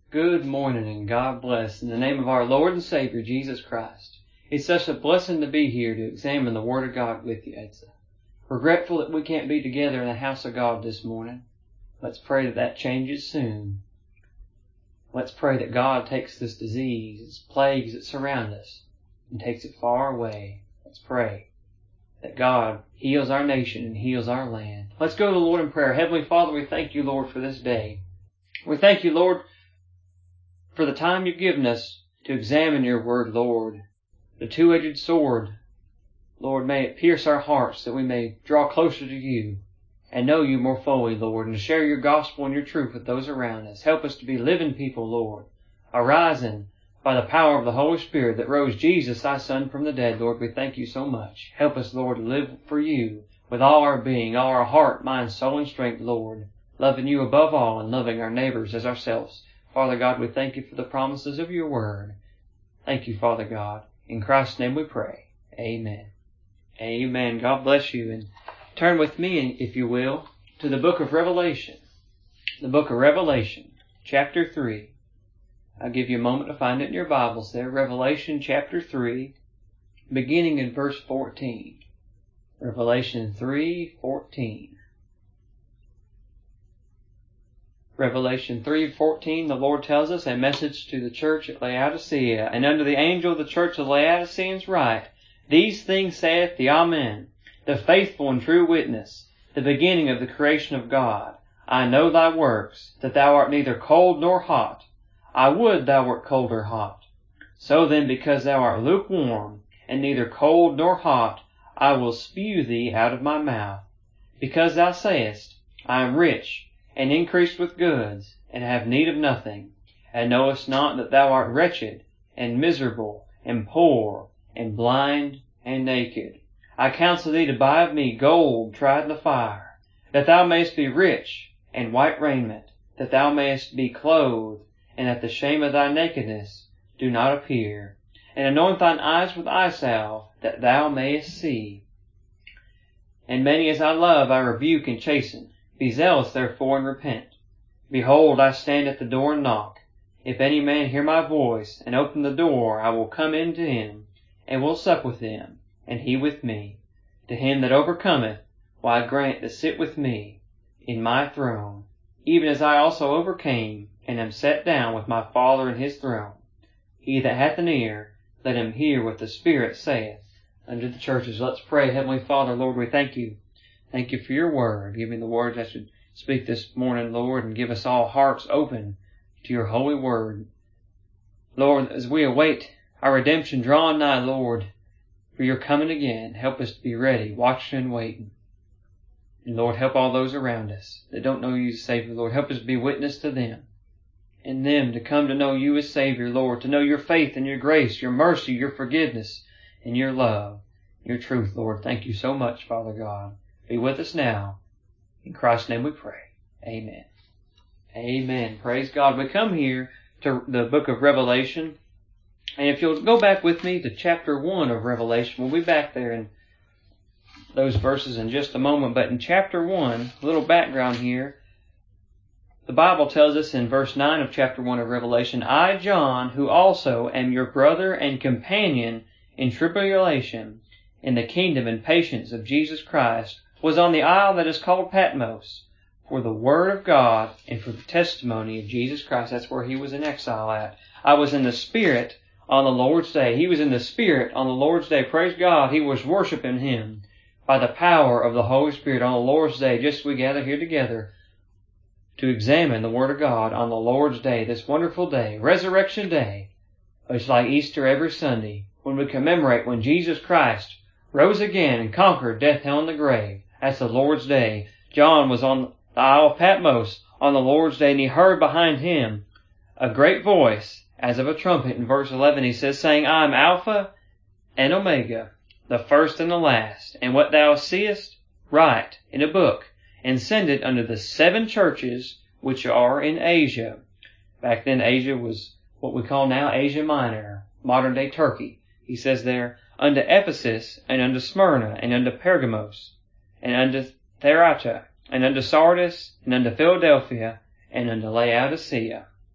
Good morning and God bless in the name of our Lord and Savior, Jesus Christ. It's such a blessing to be here to examine the Word of God with you, Edsa. Regretful that we can't be together in the house of God this morning. Let's pray that that changes soon. Let's pray that God takes this disease, this plagues that surround us, and takes it far away. Let's pray that God heals our nation and heals our land. Let's go to the Lord in prayer. Heavenly Father, we thank you, Lord, for this day. We thank you, Lord, for the time you've given us to examine your word, Lord. The two-edged sword, Lord, may it pierce our hearts that we may draw closer to you and know you more fully, Lord, and share your gospel and your truth with those around us. Help us to be living people, Lord, arising by the power of the Holy Spirit that rose Jesus, thy Son, from the dead. Lord, we thank you so much. Help us, Lord, to live for you with all our being, all our heart, mind, soul, and strength, Lord, loving you above all and loving our neighbors as ourselves. Father God, we thank you for the promises of your word. Thank you, Father God. In Christ's name we pray. Amen. Amen. God bless you. And turn with me, if you will, to the book of Revelation. The book of Revelation, chapter 3. I'll give you a moment to find it in your Bibles there. Revelation chapter 3, beginning in verse 14. Revelation 3:14. Revelation 3:14, the Lord tells us, a message to the church at Laodicea. And unto the angel of the church of Laodiceans write, These things saith the Amen, the faithful and true witness, the beginning of the creation of God. I know thy works, that thou art neither cold nor hot. I would thou wert cold or hot. So then, because thou art lukewarm, and neither cold nor hot, I will spew thee out of my mouth. Because thou sayest, I am rich, and increased with goods, and have need of nothing, and knowest not that thou art wretched, and miserable, and poor, and blind, and naked. I counsel thee to buy of me gold tried in the fire, that thou mayest be rich, and white raiment, that thou mayest be clothed, and that the shame of thy nakedness do not appear. And anoint thine eyes with eye salve, that thou mayest see. And many as I love I rebuke and chasten. Be zealous therefore and repent. Behold, I stand at the door and knock. If any man hear my voice, and open the door, I will come in to him, and will sup with him, and he with me. To him that overcometh will I grant to sit with me in my throne, even as I also overcame, and am set down with my Father in his throne. He that hath an ear, let him hear what the Spirit saith unto the churches. Let's pray. Heavenly Father, Lord, we thank you. Thank you for your word. Give me the words I should speak this morning, Lord, and give us all hearts open to your holy word. Lord, as we await our redemption drawing nigh, Lord, for your coming again, help us to be ready, watching and waiting. And Lord, help all those around us that don't know you as Savior, Lord. Help us to be witness to them, and them to come to know you as Savior, Lord, to know your faith and your grace, your mercy, your forgiveness, and your love, your truth, Lord. Thank you so much, Father God. Be with us now. In Christ's name we pray. Amen. Amen. Praise God. We come here to the book of Revelation. And if you'll go back with me to chapter 1 of Revelation, we'll be back there in those verses in just a moment. But in chapter 1, a little background here, the Bible tells us in verse 9 of chapter 1 of Revelation, I, John, who also am your brother and companion in tribulation, in the kingdom and patience of Jesus Christ, was on the isle that is called Patmos, for the word of God and for the testimony of Jesus Christ. That's where he was in exile at. I was in the Spirit on the Lord's day. He was in the Spirit on the Lord's day. Praise God. He was worshiping him by the power of the Holy Spirit on the Lord's day, just as we gather here together to examine the Word of God on the Lord's day, this wonderful day, Resurrection Day. It's like Easter every Sunday, when we commemorate when Jesus Christ rose again and conquered death, hell, and the grave. That's the Lord's day. John was on the Isle of Patmos on the Lord's day, and he heard behind him a great voice as of a trumpet. In verse 11 he says, saying, I am Alpha and Omega, the first and the last. And what thou seest, write in a book, and send it unto the 7 churches which are in Asia. Back then Asia was what we call now Asia Minor, modern day Turkey. He says there, unto Ephesus, and unto Smyrna, and unto Pergamos, and unto Thyatira, and unto Sardis, and unto Philadelphia, and unto Laodicea.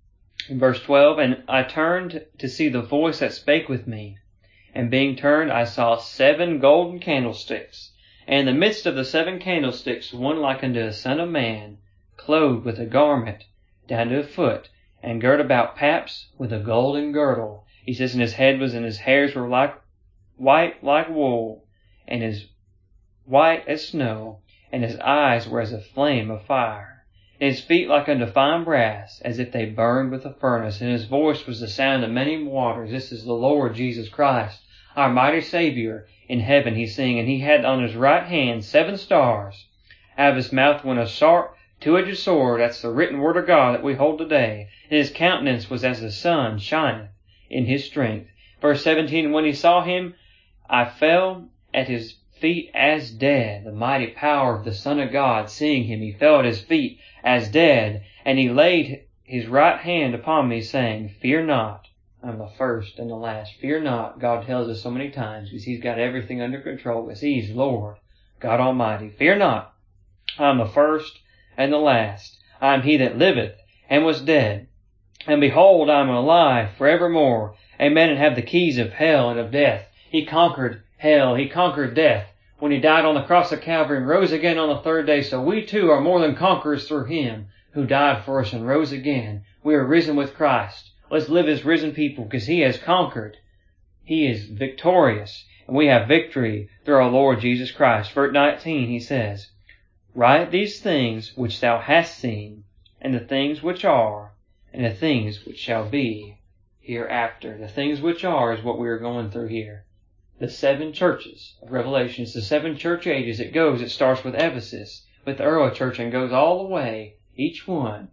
In verse 12, and I turned to see the voice that spake with me. And being turned, I saw 7 golden candlesticks. And in the midst of the 7 candlesticks, one like unto a son of man, clothed with a garment down to the foot, and girt about paps with a golden girdle. He says, and his head was, and his hairs were white like wool, and as white as snow, and his eyes were as a flame of fire. And his feet like unto fine brass, as if they burned with a furnace. And his voice was the sound of many waters. This is the Lord Jesus Christ, our mighty Savior. In heaven he sing, and he had on his right hand 7 stars. Out of his mouth went a sharp, 2-edged sword. That's the written word of God that we hold today. And his countenance was as the sun shineth in his strength. Verse 17, when he saw him, I fell at his feet as dead. The mighty power of the Son of God, seeing him, he fell at his feet as dead. And he laid his right hand upon me, saying, Fear not. I'm the first and the last. Fear not, God tells us so many times, because he's got everything under control, because he's Lord, God Almighty. Fear not. I'm the first and the last. I am he that liveth and was dead. And behold, I am alive forevermore. Amen. And have the keys of hell and of death. He conquered hell. He conquered death when he died on the cross of Calvary and rose again on the 3rd day. So we too are more than conquerors through him who died for us and rose again. We are risen with Christ. Let's live as risen people, because he has conquered. He is victorious, and we have victory through our Lord Jesus Christ. Verse 19, he says, Write these things which thou hast seen, and the things which are, and the things which shall be hereafter. The things which are is what we are going through here. The 7 churches of Revelation. It's the 7 church ages. It starts with Ephesus, with the early church, and goes all the way, each one.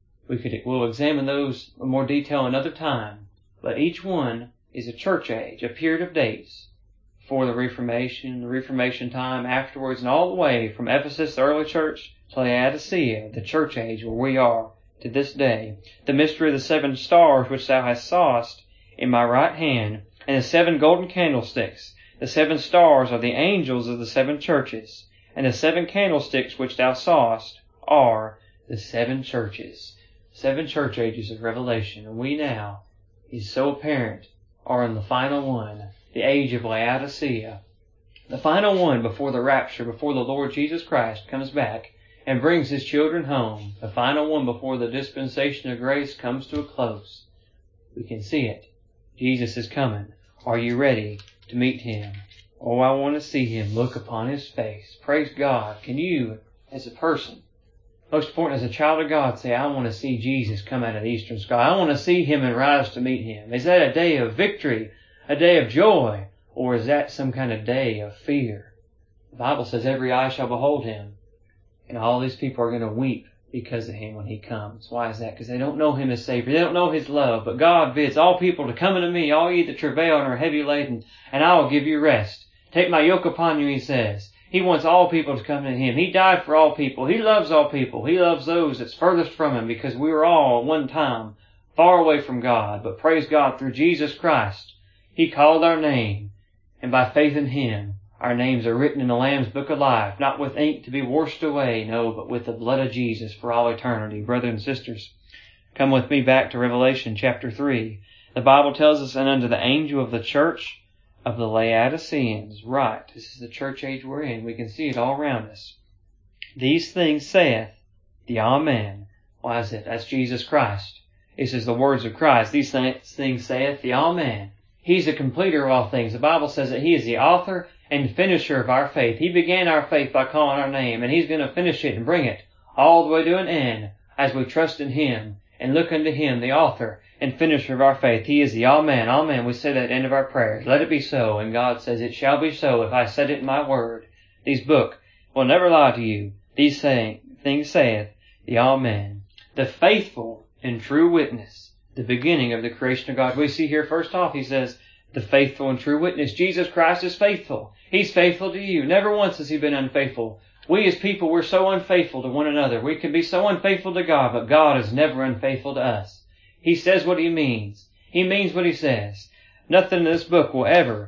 We'll examine those in more detail another time. But each one is a church age, a period of days. Before the Reformation time, afterwards, and all the way from Ephesus, the early church, to Laodicea, the church age where we are to this day. The mystery of the 7 stars which thou hast sawest in my right hand, and the 7 golden candlesticks. The 7 stars are the angels of the 7 churches, and the 7 candlesticks which thou sawest are the 7 churches. 7 church ages of Revelation. And we now, is so apparent, are in the final one, the age of Laodicea. The final one before the rapture, before the Lord Jesus Christ comes back and brings his children home. The final one before the dispensation of grace comes to a close. We can see it. Jesus is coming. Are you ready to meet him? Oh, I want to see him, look upon his face. Praise God. Can you, as a person, most important as a child of God, say, I want to see Jesus come out of the eastern sky. I want to see him and rise to meet him. Is that a day of victory, a day of joy, or is that some kind of day of fear? The Bible says every eye shall behold him, and all these people are going to weep because of him when he comes. Why is that? Because they don't know him as Savior. They don't know his love. But God bids all people to come unto me, all ye that travail and are heavy laden, and I will give you rest. Take my yoke upon you, he says. He wants all people to come to him. He died for all people. He loves all people. He loves those that's furthest from him, because we were all at one time far away from God. But praise God, through Jesus Christ, he called our name, and by faith in him, our names are written in the Lamb's Book of Life, not with ink to be washed away, no, but with the blood of Jesus for all eternity. Brothers and sisters, come with me back to Revelation chapter 3. The Bible tells us, and unto the angel of the church of the Laodiceans, right. This is the church age we're in. We can see it all around us. These things saith the Amen. Why is it? That's Jesus Christ. This is the words of Christ. These things saith the Amen. He's the completer of all things. The Bible says that he is the author and finisher of our faith. He began our faith by calling our name, and he's going to finish it and bring it all the way to an end as we trust in him and look unto him, the author and finisher of our faith. He is the Amen. Amen. We say that at the end of our prayers. Let it be so. And God says, it shall be so if I said it in my word. These book will never lie to you. These things saith the Amen. The faithful and true witness. The beginning of the creation of God. We see here first off, he says, the faithful and true witness. Jesus Christ is faithful. He's faithful to you. Never once has he been unfaithful. We as people, we're so unfaithful to one another. We can be so unfaithful to God, but God is never unfaithful to us. He says what he means. He means what he says. Nothing in this book will ever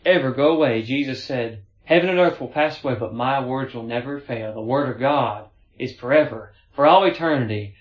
go away. Jesus said, heaven and earth will pass away, but my words will never fail. The word of God is forever, for all eternity.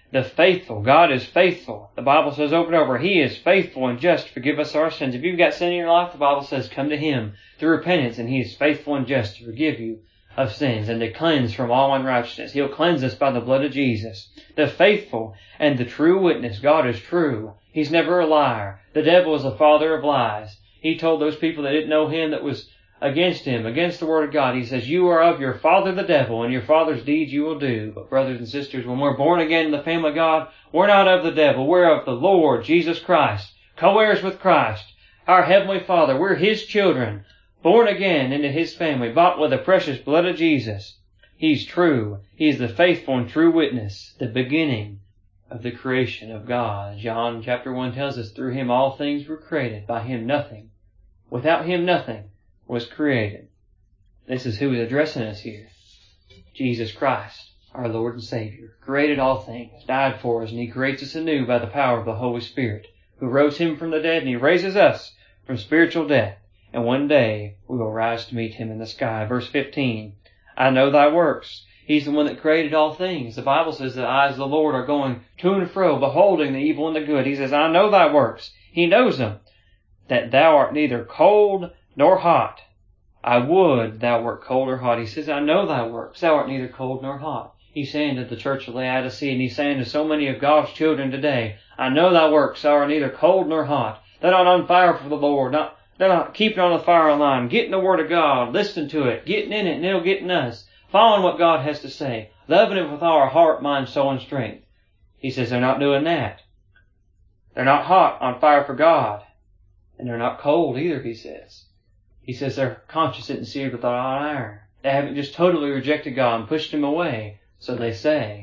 The faithful. God is faithful. The Bible says over and over, He is faithful and just to forgive us our sins. If you've got sin in your life, the Bible says come to Him through repentance, and He is faithful and just to forgive you of sins and to cleanse from all unrighteousness. He'll cleanse us by the blood of Jesus. The faithful and the true witness. God is true. He's never a liar. The devil is the father of lies. He told those people that didn't know Him, that was against Him, against the Word of God. He says, you are of your father the devil, and your father's deeds you will do. But brothers and sisters, when we're born again in the family of God, we're not of the devil. We're of the Lord Jesus Christ, co-heirs with Christ, our Heavenly Father. We're His children, born again into His family, bought with the precious blood of Jesus. He's true. He's the faithful and true witness, the beginning of the creation of God. John chapter 1 tells us, through Him all things were created, by Him nothing. Without Him nothing was created. This is who is addressing us here. Jesus Christ, our Lord and Savior, created all things, died for us, and He creates us anew by the power of the Holy Spirit, who rose Him from the dead, and He raises us from spiritual death. And one day we will rise to meet Him in the sky. Verse 15, I know thy works. He's the one that created all things. The Bible says the eyes of the Lord are going to and fro, beholding the evil and the good. He says, I know thy works. He knows them. That thou art neither cold nor hot. I would thou wert cold or hot. He says, I know thy works. Thou art neither cold nor hot. He's saying to the church of Laodicea, and He's saying to so many of God's children today, I know thy works. Thou art neither cold nor hot. Thou art on fire for the Lord. They're not keeping on the fire line, getting the Word of God, listening to it, getting in it, and it'll get in us, following what God has to say, loving it with all our heart, mind, soul, and strength. He says they're not doing that. They're not hot on fire for God, and they're not cold either, He says. He says their conscience isn't seared with hot iron. They haven't just totally rejected God and pushed Him away, so they say.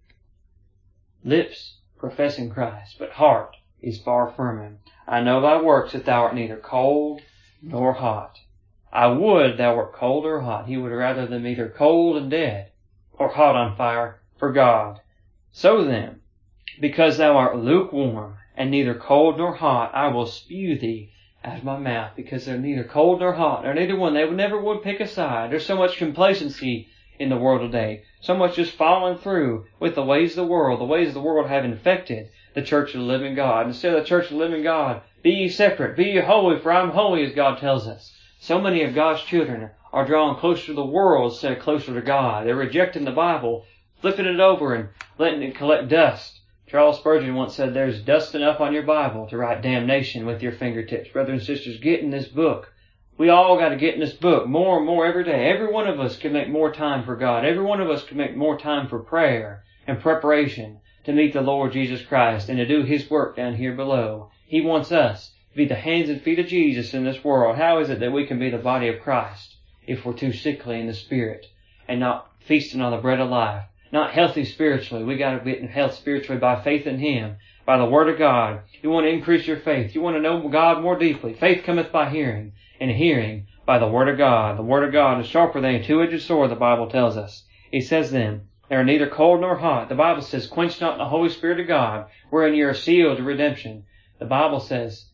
Lips professing Christ, but heart is far from Him. I know thy works, that thou art neither cold nor hot. I would thou wert cold or hot. He would rather them either cold and dead, or hot on fire for God. So then, because thou art lukewarm, and neither cold nor hot, I will spew thee out of my mouth. Because they're neither cold nor hot. They're neither one. They never would pick a side. There's so much complacency in the world today. So much just following through with the ways of the world. The ways of the world have infected the church of the living God. Instead of the church of the living God, be ye separate, be ye holy, for I am holy, as God tells us. So many of God's children are drawing closer to the world instead of closer to God. They're rejecting the Bible, flipping it over and letting it collect dust. Charles Spurgeon once said, there's dust enough on your Bible to write damnation with your fingertips. Brothers and sisters, get in this book. We all got to get in this book more and more every day. Every one of us can make more time for God. Every one of us can make more time for prayer and preparation to meet the Lord Jesus Christ and to do His work down here below. He wants us to be the hands and feet of Jesus in this world. How is it that we can be the body of Christ if we're too sickly in the spirit and not feasting on the bread of life? Not healthy spiritually. We got to be in health spiritually by faith in Him, by the Word of God. You want to increase your faith. You want to know God more deeply. Faith cometh by hearing, and hearing by the Word of God. The Word of God is sharper than a two-edged sword, the Bible tells us. He says then, they are neither cold nor hot. The Bible says, quench not the Holy Spirit of God, wherein you are sealed to redemption. The Bible says,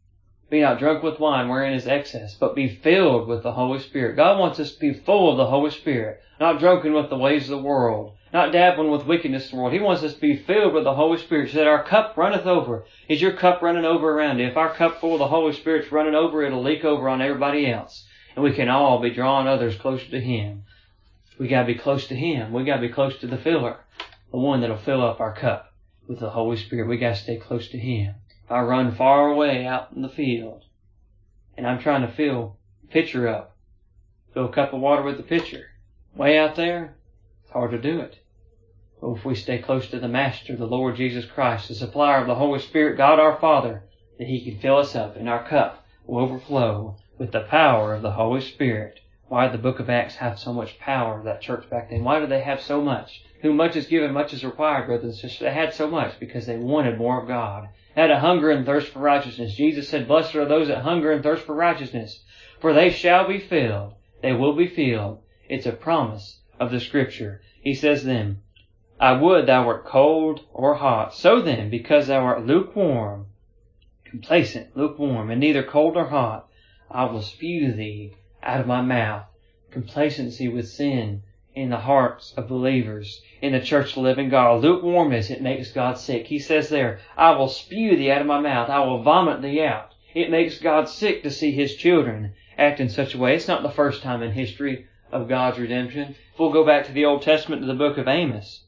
be not drunk with wine wherein is excess, but be filled with the Holy Spirit. God wants us to be full of the Holy Spirit, not drunken with the ways of the world, not dabbling with wickedness in the world. He wants us to be filled with the Holy Spirit so that our cup runneth over. Is your cup running over around you? If our cup full of the Holy Spirit's running over, it'll leak over on everybody else. And we can all be drawing others closer to Him. We got to be close to Him. We got to be close to the filler, the one that'll fill up our cup with the Holy Spirit. We got to stay close to Him. If I run far away out in the field and I'm trying to fill the pitcher up, fill a cup of water with the pitcher, way out there, it's hard to do it. But if we stay close to the Master, the Lord Jesus Christ, the supplier of the Holy Spirit, God our Father, that He can fill us up and our cup will overflow with the power of the Holy Spirit. Why did the book of Acts have so much power, that church back then? Why did they have so much? Whom much is given, much is required, brothers and sisters. They had so much because they wanted more of God. They had a hunger and thirst for righteousness. Jesus said, blessed are those that hunger and thirst for righteousness, for they shall be filled. They will be filled. It's a promise of the Scripture. He says then, I would thou wert cold or hot. So then, because thou art lukewarm, complacent, lukewarm, and neither cold nor hot, I will spew thee out of my mouth. Complacency with sin in the hearts of believers in the church of the living God. Lukewarmness, it makes God sick. He says there, I will spew thee out of my mouth. I will vomit thee out. It makes God sick to see His children act in such a way. It's not the first time in history of God's redemption. If we'll go back to the Old Testament, to the book of Amos.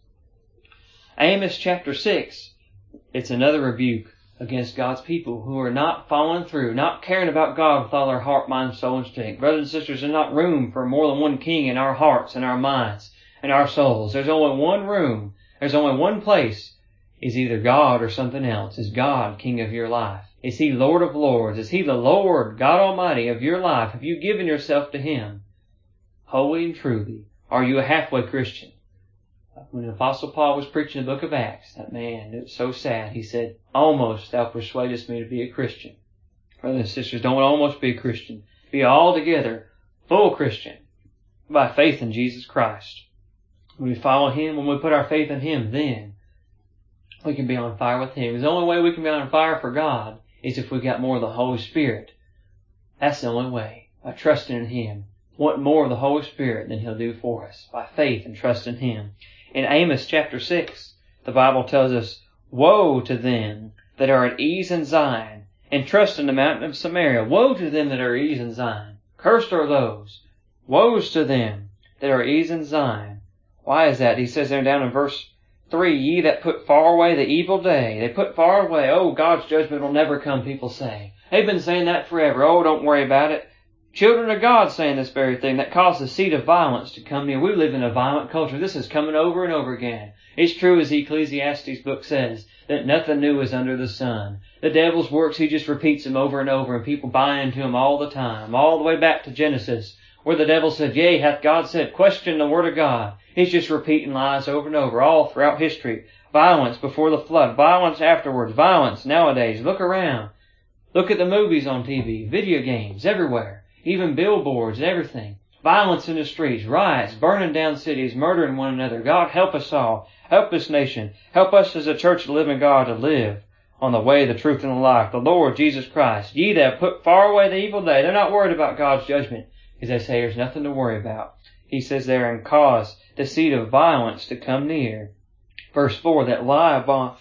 Amos chapter 6, it's another rebuke against God's people who are not following through, not caring about God with all their heart, mind, soul, and strength. Brothers and sisters, there's not room for more than one king in our hearts and our minds and our souls. There's only one room. There's only one place. Is either God or something else. Is God king of your life? Is He Lord of lords? Is He the Lord, God Almighty, of your life? Have you given yourself to Him wholly and truly? Are you a halfway Christian? When the Apostle Paul was preaching the book of Acts, that man, it was so sad. He said, almost thou persuadest me to be a Christian. Brothers and sisters, don't almost be a Christian. Be altogether full Christian by faith in Jesus Christ. When we follow Him, when we put our faith in Him, then we can be on fire with Him. The only way we can be on fire for God is if we got more of the Holy Spirit. That's the only way. By trusting in Him. Want more of the Holy Spirit than He'll do for us. By faith and trust in Him. In Amos chapter 6, the Bible tells us, woe to them that are at ease in Zion, and trust in the mountain of Samaria. Woe to them that are at ease in Zion. Cursed are those. Woes to them that are at ease in Zion. Why is that? He says there down in verse 3, ye that put far away the evil day. They put far away. Oh, God's judgment will never come, people say. They've been saying that forever. Oh, don't worry about it. Children of God saying this very thing that caused the seed of violence to come near. We live in a violent culture. This is coming over and over again. It's true, as the Ecclesiastes book says, that nothing new is under the sun. The devil's works, he just repeats them over and over, and people buy into them all the time. All the way back to Genesis, where the devil said, yea, hath God said, question the word of God. He's just repeating lies over and over, all throughout history. Violence before the flood, violence afterwards, violence nowadays. Look around. Look at the movies on TV, video games, everywhere. Even billboards and everything. Violence in the streets, riots, burning down cities, murdering one another. God help us all. Help this nation. Help us as a church of the living God to live on the way, the truth, and the life. The Lord Jesus Christ. Ye that put far away the evil day. They're not worried about God's judgment, because they say there's nothing to worry about. He says there, and cause the seed of violence to come near. Verse 4, that lie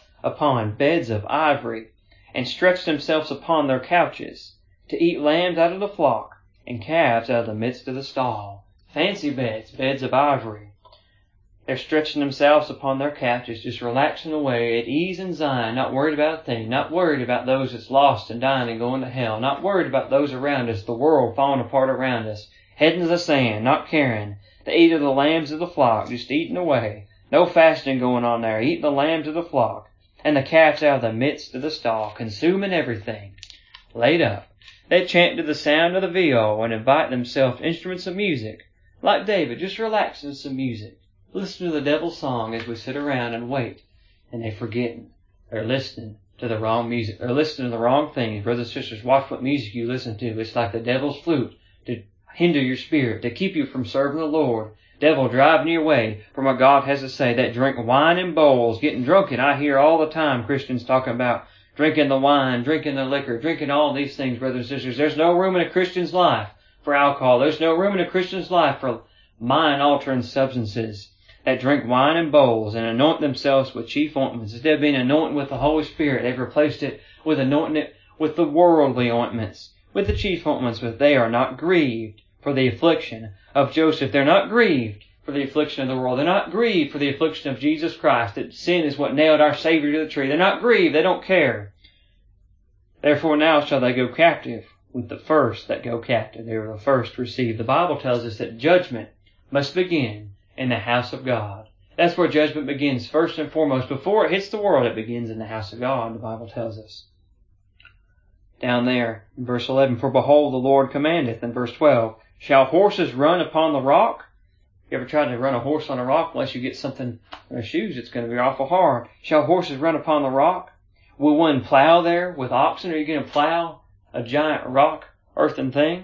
upon beds of ivory, and stretch themselves upon their couches, to eat lambs out of the flock, and calves out of the midst of the stall. Fancy beds, beds of ivory. They're stretching themselves upon their couches, just relaxing away at ease in Zion, not worried about a thing, not worried about those that's lost and dying and going to hell, not worried about those around us, the world falling apart around us, heading to the sand, not caring. They eat of the lambs of the flock, just eating away. No fasting going on there, eating the lambs of the flock, and the calves out of the midst of the stall, consuming everything. Laid up. They chant to the sound of the viol and invite themselves instruments of music. Like David, just relaxing to some music. Listen to the devil's song as we sit around and wait. And they're forgetting. They're listening to the wrong music. They're listening to the wrong things. Brothers and sisters, watch what music you listen to. It's like the devil's flute to hinder your spirit, to keep you from serving the Lord. Devil driving you away from what God has to say. That drink wine in bowls, getting drunken. I hear all the time Christians talking about drinking the wine, drinking the liquor, drinking all these things, brothers and sisters. There's no room in a Christian's life for alcohol. There's no room in a Christian's life for mind-altering substances that drink wine in bowls and anoint themselves with chief ointments. Instead of being anointed with the Holy Spirit, they've replaced it with anointing it with the worldly ointments, with the chief ointments. But they are not grieved for the affliction of Joseph. They're not grieved for the affliction of the world. They're not grieved for the affliction of Jesus Christ, that sin is what nailed our Savior to the tree. They're not grieved. They don't care. Therefore now shall they go captive with the first that go captive. They were the first to receive. The Bible tells us that judgment must begin in the house of God. That's where judgment begins first and foremost. Before it hits the world, it begins in the house of God, the Bible tells us. Down there in verse 11, for behold, the Lord commandeth. In verse 12, shall horses run upon the rock? You ever tried to run a horse on a rock? Unless you get something in their shoes, it's going to be awful hard. Shall horses run upon the rock? Will one plow there with oxen? Are you going to plow a giant rock, earthen thing?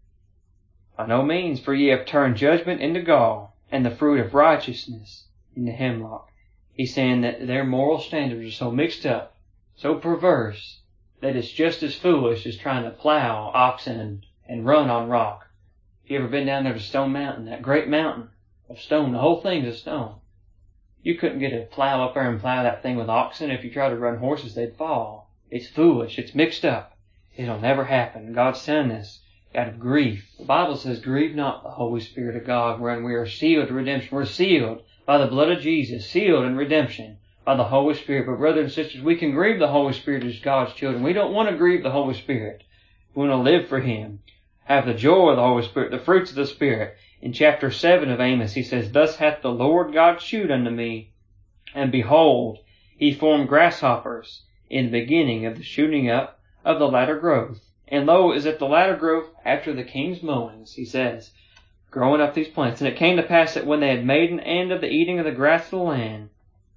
By no means, for ye have turned judgment into gall, and the fruit of righteousness into hemlock. He's saying that their moral standards are so mixed up, so perverse, that it's just as foolish as trying to plow oxen and run on rock. If you ever been down there to Stone Mountain, that great mountain of stone. The whole thing's of stone. You couldn't get a plow up there and plow that thing with oxen. If you tried to run horses, they'd fall. It's foolish. It's mixed up. It'll never happen. God's sending this out of grief. The Bible says, grieve not the Holy Spirit of God, wherein we are sealed to redemption. We're sealed by the blood of Jesus, sealed in redemption by the Holy Spirit. But brothers and sisters, we can grieve the Holy Spirit as God's children. We don't want to grieve the Holy Spirit. We want to live for Him. Have the joy of the Holy Spirit, the fruits of the Spirit. In chapter 7 of Amos, he says, Thus hath the Lord God shewed unto me, and behold, He formed grasshoppers in the beginning of the shooting up of the latter growth. And lo, is at the latter growth after the king's mowings, he says, growing up these plants. And it came to pass that when they had made an end of the eating of the grass of the land,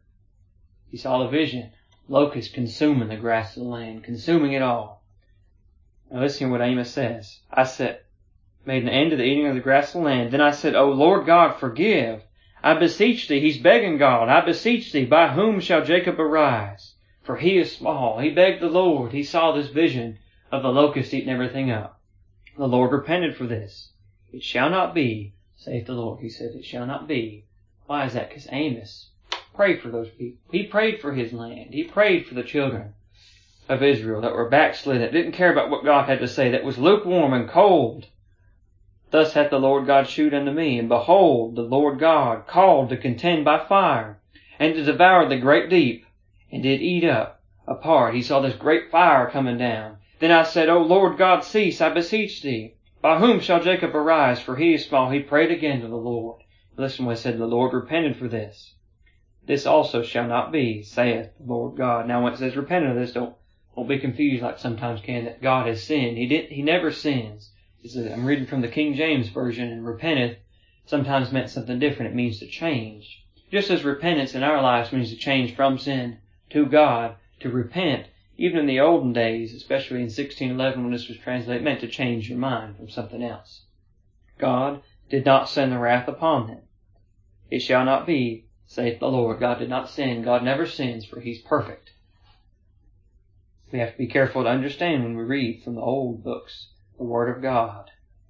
he saw the vision, locusts consuming the grass of the land, consuming it all. Now listen to what Amos says. I said, made an end of the eating of the grass of the land. Then I said, O Lord God, forgive. I beseech thee. He's begging God. I beseech thee, by whom shall Jacob arise? For he is small. He begged the Lord. He saw this vision of the locust eating everything up. The Lord repented for this. It shall not be, saith the Lord. He said, it shall not be. Why is that? Because Amos prayed for those people. He prayed for his land. He prayed for the children of Israel that were backslid, that didn't care about what God had to say, that was lukewarm and cold. Thus hath the Lord God shewed unto me, and behold, the Lord God called to contend by fire, and to devour the great deep, and did eat up a part. He saw this great fire coming down. Then I said, O Lord God, cease, I beseech thee. By whom shall Jacob arise? For he is small. He prayed again to the Lord. Listen what he said. The Lord repented for this. This also shall not be, saith the Lord God. Now when it says repent of this, don't be confused like sometimes can, that God has sinned. He never sins. I'm reading from the King James Version, and repenteth sometimes meant something different. It means to change. Just as repentance in our lives means to change from sin to God, to repent, even in the olden days, especially in 1611 when this was translated, meant to change your mind from something else. God did not send the wrath upon them. It shall not be, saith the Lord. God did not sin. God never sins, for He's perfect. We have to be careful to understand when we read from the old books the Word of God.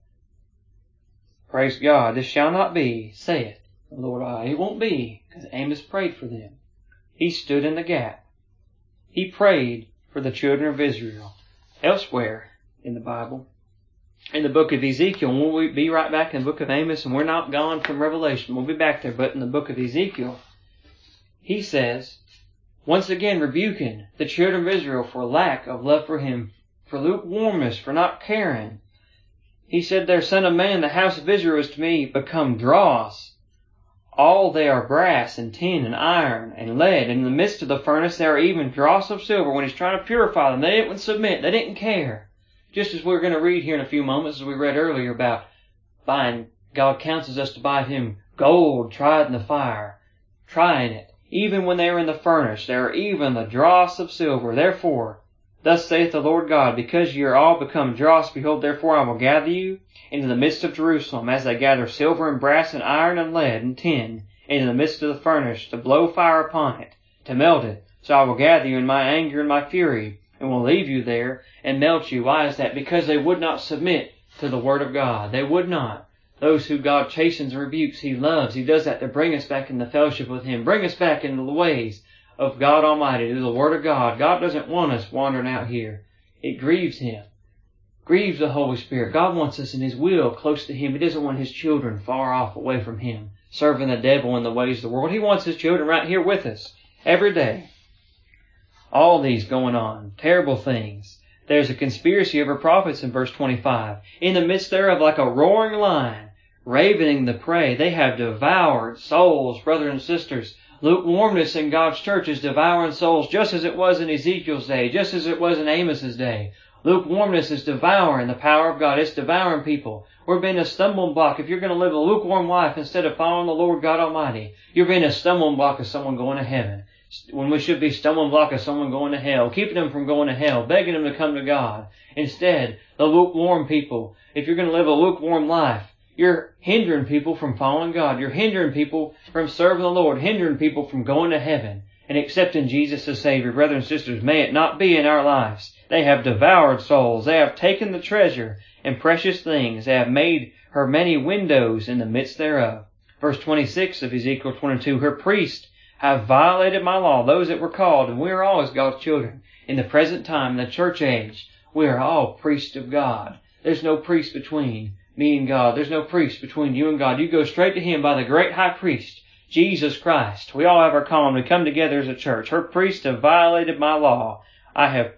Praise God. This shall not be, saith the Lord. It won't be, because Amos prayed for them. He stood in the gap. He prayed for the children of Israel. Elsewhere in the Bible, in the book of Ezekiel, and we'll be right back in the book of Amos, and we're not gone from Revelation. We'll be back there, but in the book of Ezekiel, he says, once again rebuking the children of Israel for lack of love for Him, for lukewarmness, for not caring. He said there, Son of man, the house of Israel is to me become dross. All they are brass and tin and iron and lead. In the midst of the furnace there are even dross of silver. When He's trying to purify them, they didn't submit. They didn't care. Just as we're going to read here in a few moments, as we read earlier about buying, God counsels us to buy Him gold tried in the fire, trying it. Even when they are in the furnace, there are even the dross of silver. Therefore, thus saith the Lord God, because ye are all become dross, behold, therefore I will gather you into the midst of Jerusalem, as they gather silver and brass and iron and lead and tin into the midst of the furnace, to blow fire upon it, to melt it. So I will gather you in my anger and my fury, and will leave you there and melt you. Why is that? Because they would not submit to the Word of God. They would not. Those who God chastens and rebukes, He loves. He does that to bring us back in the fellowship with Him, bring us back into the ways of God Almighty, to the Word of God. God doesn't want us wandering out here. It grieves Him. Grieves the Holy Spirit. God wants us in His will, close to Him. He doesn't want His children far off, away from Him, serving the devil in the ways of the world. He wants His children right here with us, every day. All these going on. Terrible things. There's a conspiracy of her prophets in verse 25. In the midst thereof, like a roaring lion, ravening the prey. They have devoured souls, brothers and sisters. Lukewarmness in God's church is devouring souls, just as it was in Ezekiel's day, just as it was in Amos's day. Lukewarmness is devouring the power of God. It's devouring people. We're being a stumbling block. If you're going to live a lukewarm life instead of following the Lord God Almighty, you're being a stumbling block of someone going to heaven, when we should be stumbling block of someone going to hell, keeping them from going to hell, begging them to come to God. Instead, the lukewarm people, if you're going to live a lukewarm life, you're hindering people from following God. You're hindering people from serving the Lord, hindering people from going to heaven and accepting Jesus as Savior. Brothers and sisters, may it not be in our lives. They have devoured souls. They have taken the treasure and precious things. They have made her many windows in the midst thereof. Verse 26 of Ezekiel 22, her priests have violated my law, those that were called, and we are all as God's children. In the present time, in the church age, we are all priests of God. There's no priest between me and God. There's no priest between you and God. You go straight to Him by the great high priest, Jesus Christ. We all have our calling. We come together as a church. Her priests have violated my law. have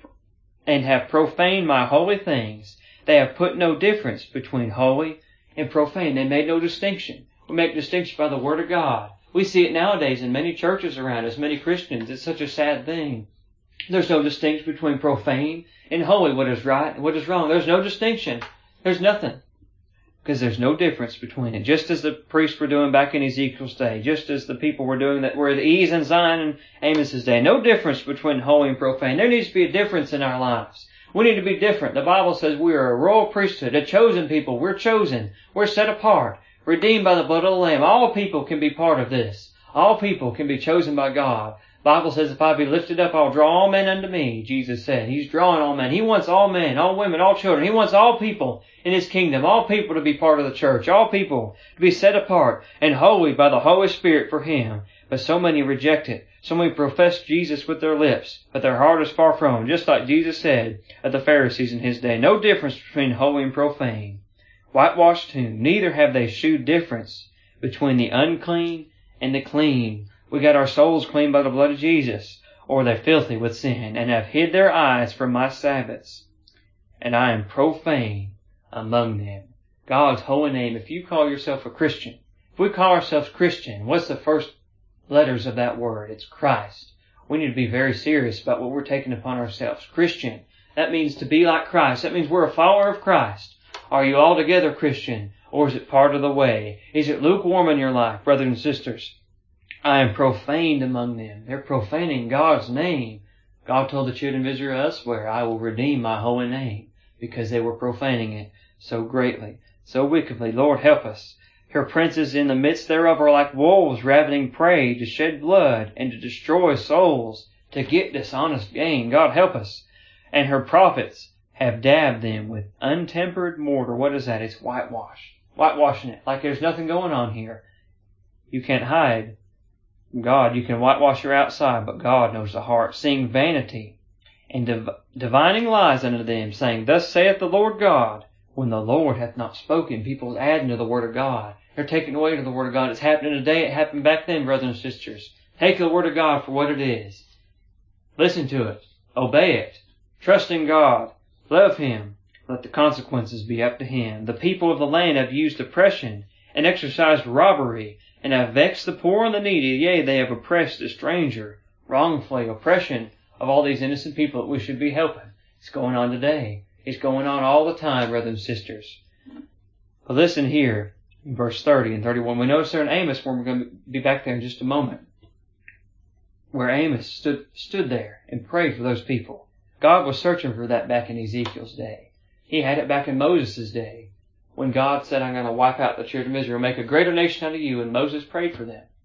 profaned my holy things. They have put no difference between holy and profane. They made no distinction. We make distinction by the Word of God. We see it nowadays in many churches around us, many Christians. It's such a sad thing. There's no distinction between profane and holy, what is right and what is wrong. There's no distinction. There's nothing. Because there's no difference between it. Just as the priests were doing back in Ezekiel's day. Just as the people were doing that were at ease in Zion and Amos's day. No difference between holy and profane. There needs to be a difference in our lives. We need to be different. The Bible says we are a royal priesthood, a chosen people. We're chosen. We're set apart. Redeemed by the blood of the Lamb. All people can be part of this. All people can be chosen by God. The Bible says, if I be lifted up, I'll draw all men unto me, Jesus said. He's drawing all men. He wants all men, all women, all children. He wants all people in His kingdom. All people to be part of the church. All people to be set apart and holy by the Holy Spirit for Him. But so many reject it. So many profess Jesus with their lips, but their heart is far from Him. Just like Jesus said of the Pharisees in His day. No difference between holy and profane. Whitewashed tomb. Neither have they shewed difference between the unclean and the clean. We got our souls cleaned by the blood of Jesus. Or they're filthy with sin, and have hid their eyes from my Sabbaths. And I am profane among them. God's holy name. If you call yourself a Christian, if we call ourselves Christian, what's the first letters of that word? It's Christ. We need to be very serious about what we're taking upon ourselves. Christian. That means to be like Christ. That means we're a follower of Christ. Are you altogether Christian? Or is it part of the way? Is it lukewarm in your life, brothers and sisters? I am profaned among them. They're profaning God's name. God told the children of Israel elsewhere, I will redeem my holy name, because they were profaning it so greatly, so wickedly. Lord, help us. Her princes in the midst thereof are like wolves ravening prey, to shed blood and to destroy souls, to get dishonest gain. God, help us. And her prophets have dabbed them with untempered mortar. What is that? It's whitewash. Whitewashing it. Like there's nothing going on here. You can't hide God. You can whitewash your outside, but God knows the heart. Seeing vanity and divining lies unto them, saying, Thus saith the Lord God, when the Lord hath not spoken. People adding to the Word of God. They're taking away to the Word of God. It's happening today. It happened back then, brothers and sisters. Take the Word of God for what it is. Listen to it. Obey it. Trust in God. Love Him. Let the consequences be up to Him. The people of the land have used oppression and exercised robbery, and have vexed the poor and the needy. Yea, they have oppressed the stranger wrongfully. Oppression of all these innocent people that we should be helping. It's going on today. It's going on all the time, brothers and sisters. But listen here, in verse 30 and 31. We notice there in Amos, where we're going to be back there in just a moment, where Amos stood there and prayed for those people. God was searching for that back in Ezekiel's day. He had it back in Moses' day, when God said, I'm going to wipe out the children of Israel, make a greater nation out of you, and Moses prayed for them.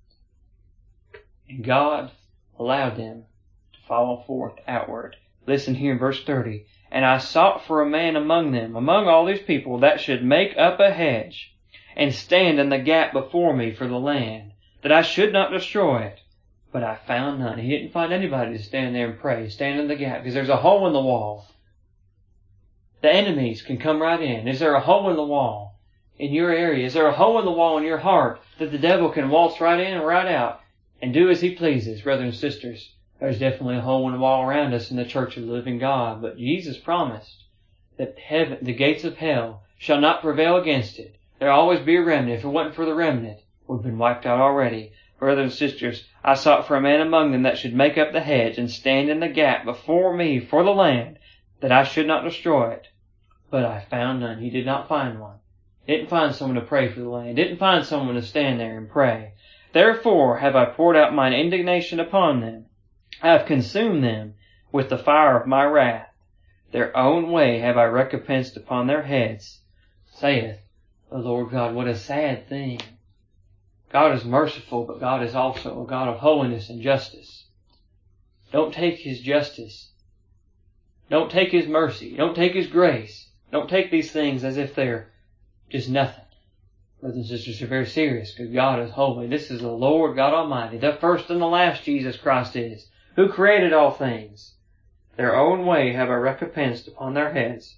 And God allowed them to follow forth outward. Listen here in verse 30. And I sought for a man among them, among all these people, that should make up a hedge, and stand in the gap before me for the land, that I should not destroy it. But I found none. He didn't find anybody to stand there and pray, stand in the gap, because there's a hole in the wall. The enemies can come right in. Is there a hole in the wall in your area? Is there a hole in the wall in your heart that the devil can waltz right in and right out and do as he pleases? Brothers and sisters, there's definitely a hole in the wall around us in the church of the living God. But Jesus promised that heaven, the gates of hell, shall not prevail against it. There'll always be a remnant. If it wasn't for the remnant, we've been wiped out already. Brothers and sisters, I sought for a man among them that should make up the hedge and stand in the gap before me for the land, that I should not destroy it. But I found none. He did not find one. Didn't find someone to pray for the land. Didn't find someone to stand there and pray. Therefore have I poured out mine indignation upon them. I have consumed them with the fire of my wrath. Their own way have I recompensed upon their heads, saith the Lord God. What a sad thing. God is merciful, but God is also a God of holiness and justice. Don't take His justice. Don't take His mercy. Don't take His grace. Don't take these things as if they're just nothing. Brothers and sisters, are very serious because God is holy. This is the Lord God Almighty, the first and the last Jesus Christ is, who created all things. Their own way have a recompense upon their heads,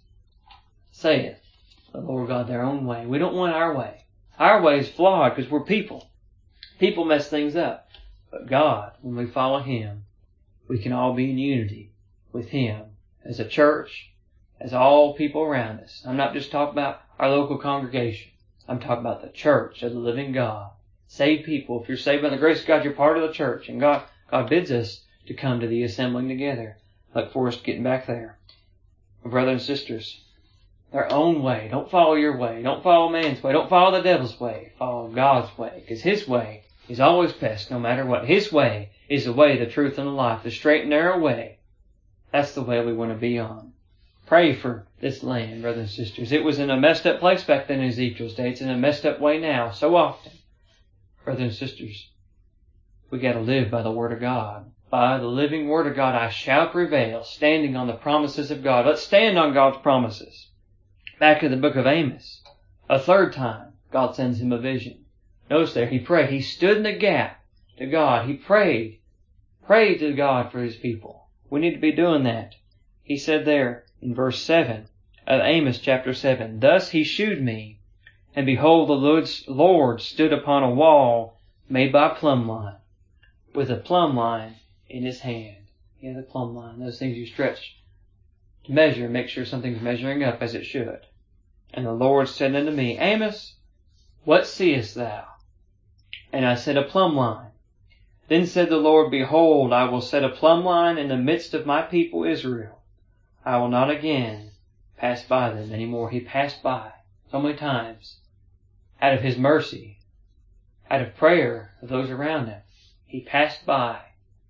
saith the Lord God, their own way. We don't want our way. Our way is flawed because we're people. People mess things up. But God, when we follow Him, we can all be in unity with Him as a church, as all people around us. I'm not just talking about our local congregation. I'm talking about the church of the living God. Saved people. If you're saved by the grace of God, you're part of the church. And God bids us to come to the assembling together. Look for us getting back there. Brothers and sisters, their own way. Don't follow your way. Don't follow man's way. Don't follow the devil's way. Follow God's way. Because His way is always best, no matter what. His way is the way, the truth, and the life. The straight and narrow way. That's the way we want to be on. Pray for this land, brothers and sisters. It was in a messed up place back then in Ezekiel's day. It's in a messed up way now, so often. Brothers and sisters, we got to live by the Word of God. By the living Word of God I shall prevail, standing on the promises of God. Let's stand on God's promises. Back to the book of Amos. A third time, God sends him a vision. Notice there, he prayed. He stood in the gap to God. He prayed. Prayed to God for His people. We need to be doing that. He said there in verse 7 of Amos chapter 7, Thus He shewed me, and behold, the Lord stood upon a wall made by plumb line, with a plumb line in His hand. Yeah, the plumb line, those things you stretch to measure and make sure something's measuring up as it should. And the Lord said unto me, Amos, what seest thou? And I said, a plumb line. Then said the Lord, Behold, I will set a plumb line in the midst of my people Israel. I will not again pass by them anymore. He passed by so many times out of His mercy, out of prayer of those around Him. He passed by.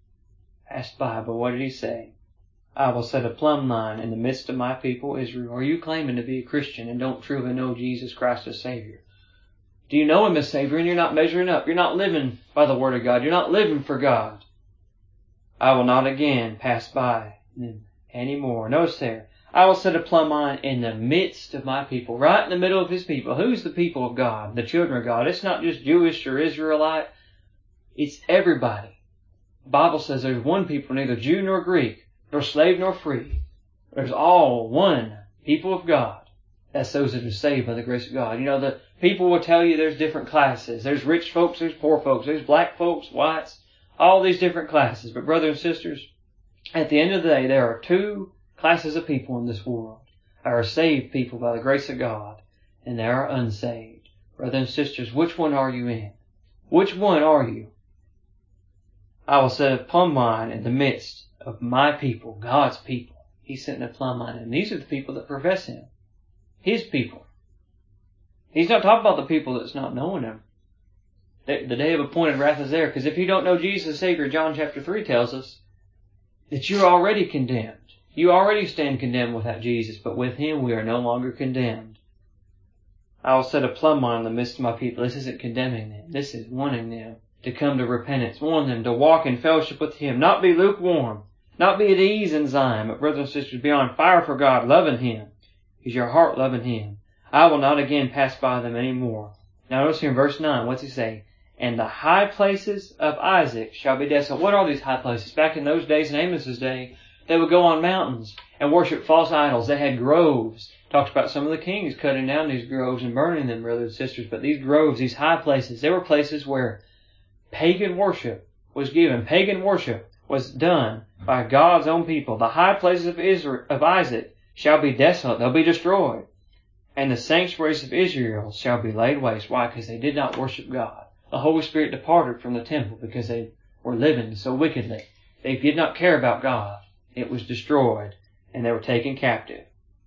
But what did He say? I will set a plumb line in the midst of my people Israel. Are you claiming to be a Christian and don't truly know Jesus Christ as Savior? Do you know Him as Savior and you're not measuring up? You're not living by the Word of God. You're not living for God. I will not again pass by them anymore. Notice there, I will set a plumb line in the midst of my people, right in the middle of His people. Who's the people of God? The children of God. It's not just Jewish or Israelite. It's everybody. The Bible says there's one people, neither Jew nor Greek, nor slave nor free. There's all one people of God. That's those that are saved by the grace of God. You know, the people will tell you there's different classes. There's rich folks, there's poor folks, there's black folks, whites, all these different classes. But brothers and sisters, at the end of the day, there are two classes of people in this world. There are saved people by the grace of God, and there are unsaved. Brothers and sisters, which one are you in? Which one are you? I will set a plumb line in the midst of my people, God's people. He's setting a plumb line, and these are the people that profess Him. His people. He's not talking about the people that's not knowing Him. The day of appointed wrath is there, because if you don't know Jesus as Savior, John chapter 3 tells us that you're already condemned. You already stand condemned without Jesus, but with Him we are no longer condemned. I will set a plumb line in the midst of my people. This isn't condemning them. This is wanting them to come to repentance, wanting them to walk in fellowship with Him, not be lukewarm, not be at ease in Zion, but brothers and sisters, be on fire for God, loving Him. Is your heart loving Him? I will not again pass by them anymore. Now notice here in verse 9, what's He say? And the high places of Isaac shall be desolate. What are these high places? Back in those days, in Amos's day, they would go on mountains and worship false idols. They had groves. Talks about some of the kings cutting down these groves and burning them, brothers and sisters. But these groves, these high places, they were places where pagan worship was given. Pagan worship was done by God's own people. The high places of Isaac shall be desolate. They'll be destroyed. And the sanctuaries of Israel shall be laid waste. Why? Because they did not worship God. The Holy Spirit departed from the temple because they were living so wickedly. They did not care about God. It was destroyed, and they were taken captive.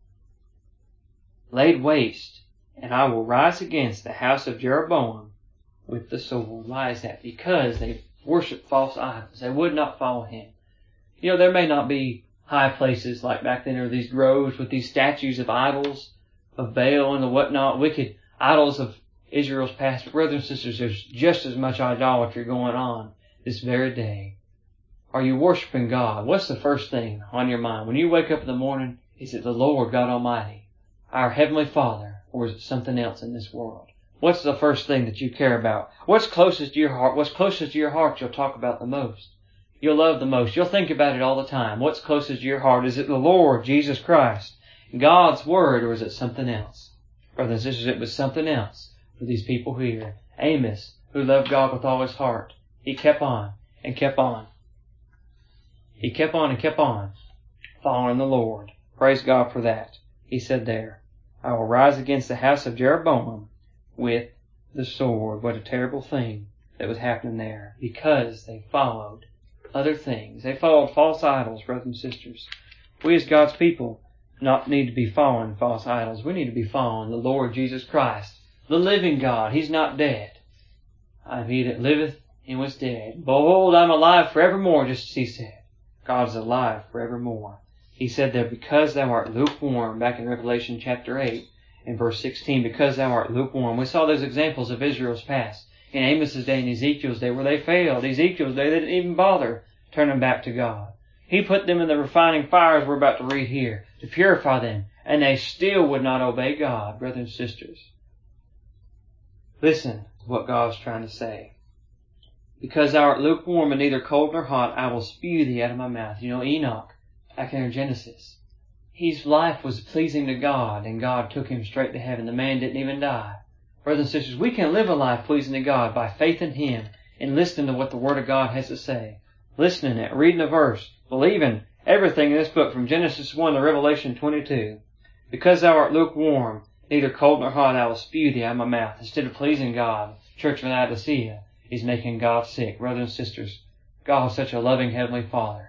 Laid waste, and I will rise against the house of Jeroboam with the sword. Why is that? Because they worshiped false idols. They would not follow Him. You know, there may not be high places like back then, or these groves with these statues of idols, of Baal and the whatnot, wicked idols of Israel's past. But brothers and sisters, there's just as much idolatry going on this very day. Are you worshiping God? What's the first thing on your mind? When you wake up in the morning, is it the Lord God Almighty, our Heavenly Father, or is it something else in this world? What's the first thing that you care about? What's closest to your heart? What's closest to your heart you'll talk about the most. You'll love the most. You'll think about it all the time. What's closest to your heart? Is it the Lord, Jesus Christ, God's Word, or is it something else? Brothers and sisters, it was something else for these people here. Amos, who loved God with all his heart, he kept on and kept on. He kept on and kept on, following the Lord. Praise God for that. He said there, I will rise against the house of Jeroboam with the sword. What a terrible thing that was happening there, because they followed other things. They followed false idols, brothers and sisters. We as God's people not need to be following false idols. We need to be following the Lord Jesus Christ, the living God. He's not dead. I am he that liveth and was dead. Behold, I am alive forevermore, just as he said. God is alive forevermore. He said there, because thou art lukewarm, back in Revelation chapter 8 and verse 16, because thou art lukewarm. We saw those examples of Israel's past. In Amos's day and Ezekiel's day where they failed. Ezekiel's day, they didn't even bother turning back to God. He put them in the refining fires we're about to read here to purify them, and they still would not obey God, brothers and sisters. Listen to what God's trying to say. Because thou art lukewarm and neither cold nor hot, I will spew thee out of my mouth. You know Enoch, back there in Genesis, his life was pleasing to God, and God took him straight to heaven. The man didn't even die. Brothers and sisters, we can live a life pleasing to God by faith in Him and listening to what the Word of God has to say. Listening it, reading a verse, believing everything in this book from Genesis 1 to Revelation 22. Because thou art lukewarm, neither cold nor hot, I will spew thee out of my mouth. Instead of pleasing God, Church of Laodicea is making God sick. Brothers and sisters, God is such a loving Heavenly Father.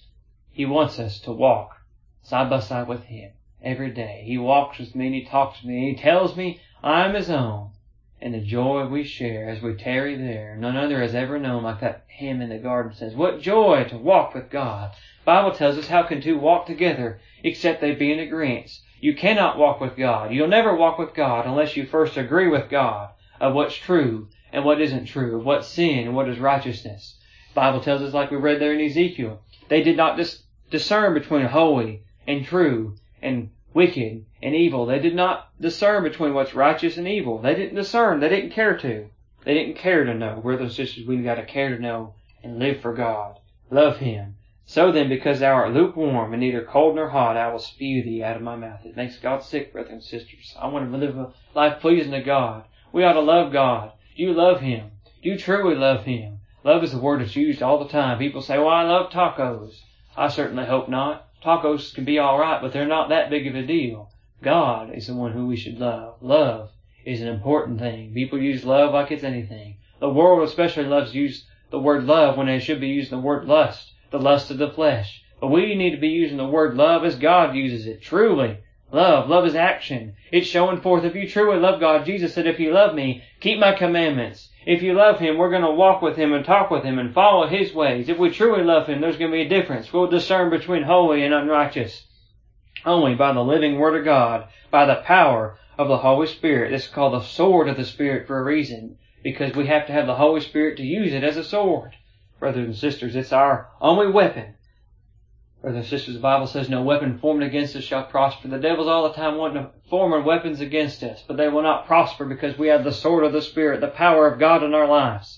He wants us to walk side by side with Him every day. He walks with me and He talks with me. He tells me I am His own. And the joy we share as we tarry there, none other has ever known, like that hymn in the garden says. What joy to walk with God. The Bible tells us, how can two walk together except they be in agreement? You cannot walk with God. You'll never walk with God unless you first agree with God of what's true and what isn't true, of what's sin and what is righteousness. The Bible tells us, like we read there in Ezekiel, they did not discern between holy and true and wicked and evil. They did not discern between what's righteous and evil. They didn't discern. They didn't care to. They didn't care to know. Brothers and sisters, we've got to care to know and live for God. Love Him. So then, because thou art lukewarm and neither cold nor hot, I will spew thee out of my mouth. It makes God sick, brothers and sisters. I want to live a life pleasing to God. We ought to love God. Do you love Him? Do you truly love Him? Love is a word that's used all the time. People say, well, I love tacos. I certainly hope not. Tacos can be alright, but they're not that big of a deal. God is the one who we should love. Love is an important thing. People use love like it's anything. The world especially loves to use the word love when they should be using the word lust, the lust of the flesh. But we need to be using the word love as God uses it. Truly. Love. Love is action. It's showing forth. If you truly love God, Jesus said, if you love me, keep my commandments. If you love Him, we're going to walk with Him and talk with Him and follow His ways. If we truly love Him, there's going to be a difference. We'll discern between holy and unrighteous only by the living Word of God, by the power of the Holy Spirit. This is called the sword of the Spirit for a reason, because we have to have the Holy Spirit to use it as a sword. Brothers and sisters, it's our only weapon. Brothers and sisters, the Bible says, no weapon formed against us shall prosper. The devil's all the time wanting to form weapons against us, but they will not prosper because we have the sword of the Spirit, the power of God in our lives.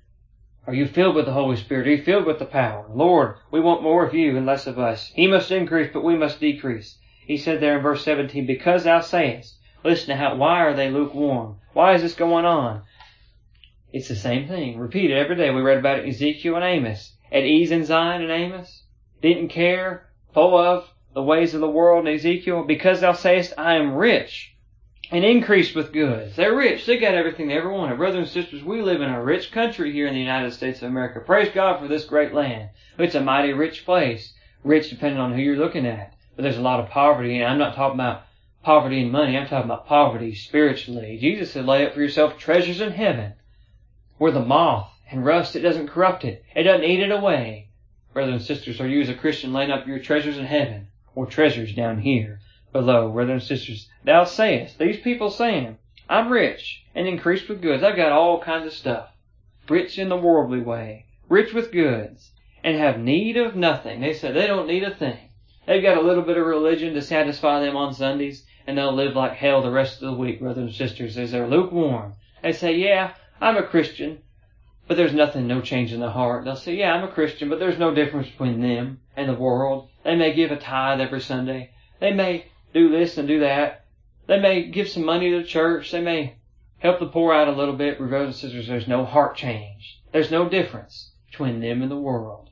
Are you filled with the Holy Spirit? Are you filled with the power? Lord, we want more of you and less of us. He must increase, but we must decrease. He said there in verse 17, because thou sayest, listen to how, why are they lukewarm? Why is this going on? It's the same thing. Repeat it every day. We read about it in Ezekiel and Amos. At ease in Zion and Amos. Didn't care, full of the ways of the world in Ezekiel. Because thou sayest, I am rich and increased with goods. They're rich. They got everything they ever wanted. Brothers and sisters, we live in a rich country here in the United States of America. Praise God for this great land. It's a mighty rich place. Rich depending on who you're looking at. But there's a lot of poverty, and I'm not talking about poverty in money. I'm talking about poverty spiritually. Jesus said, lay up for yourself treasures in heaven, where the moth and rust, it doesn't corrupt it. It doesn't eat it away. Brothers and sisters, are you as a Christian laying up your treasures in heaven, or treasures down here below? Brothers and sisters, thou sayest, these people saying, I'm rich and increased with goods. I've got all kinds of stuff. Rich in the worldly way, rich with goods, and have need of nothing. They said they don't need a thing. They've got a little bit of religion to satisfy them on Sundays, and they'll live like hell the rest of the week, brothers and sisters, as they're lukewarm. They say, yeah, I'm a Christian, but there's nothing, no change in the heart. They'll say, yeah, I'm a Christian, but there's no difference between them and the world. They may give a tithe every Sunday. They may do this and do that. They may give some money to the church. They may help the poor out a little bit. Brothers and sisters, there's no heart change. There's no difference between them and the world.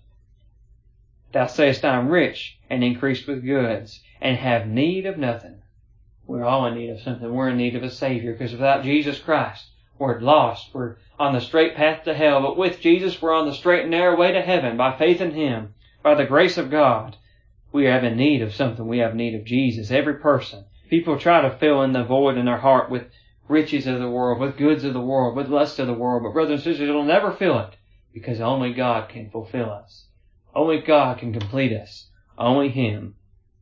Thou sayest, I am rich and increased with goods and have need of nothing. We're all in need of something. We're in need of a Savior, because without Jesus Christ, we're lost. We're on the straight path to hell. But with Jesus, we're on the straight and narrow way to heaven by faith in Him, by the grace of God. We have in need of something. We have need of Jesus. Every person. People try to fill in the void in their heart with riches of the world, with goods of the world, with lust of the world. But brothers and sisters, it'll never fill it, because only God can fulfill us. Only God can complete us. Only Him.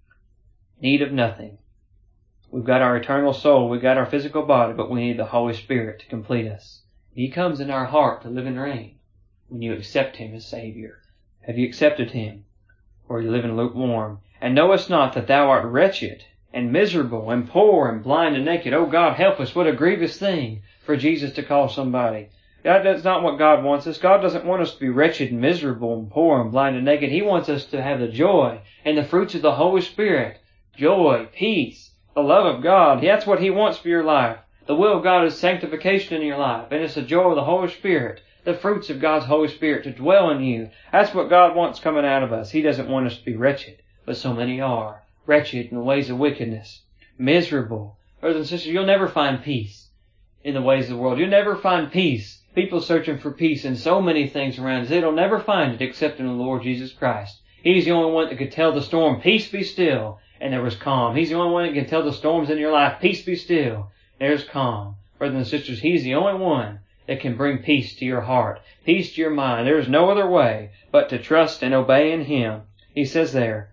Need of nothing. We've got our eternal soul. We've got our physical body, but we need the Holy Spirit to complete us. He comes in our heart to live and reign when you accept Him as Savior. Have you accepted Him? Or you live in lukewarm? And knowest not that thou art wretched and miserable and poor and blind and naked? Oh God, help us. What a grievous thing for Jesus to call somebody. That's not what God wants us. God doesn't want us to be wretched and miserable and poor and blind and naked. He wants us to have the joy and the fruits of the Holy Spirit. Joy, peace, the love of God. That's what He wants for your life. The will of God is sanctification in your life. And it's the joy of the Holy Spirit. The fruits of God's Holy Spirit to dwell in you. That's what God wants coming out of us. He doesn't want us to be wretched. But so many are. Wretched in the ways of wickedness. Miserable. Brothers and sisters, you'll never find peace in the ways of the world. You'll never find peace. People searching for peace in so many things around us. They'll never find it except in the Lord Jesus Christ. He's the only one that could tell the storm, peace be still, and there was calm. He's the only one that can tell the storms in your life, peace be still, there's calm. Brothers and sisters, He's the only one that can bring peace to your heart, peace to your mind. There is no other way but to trust and obey in Him. He says there,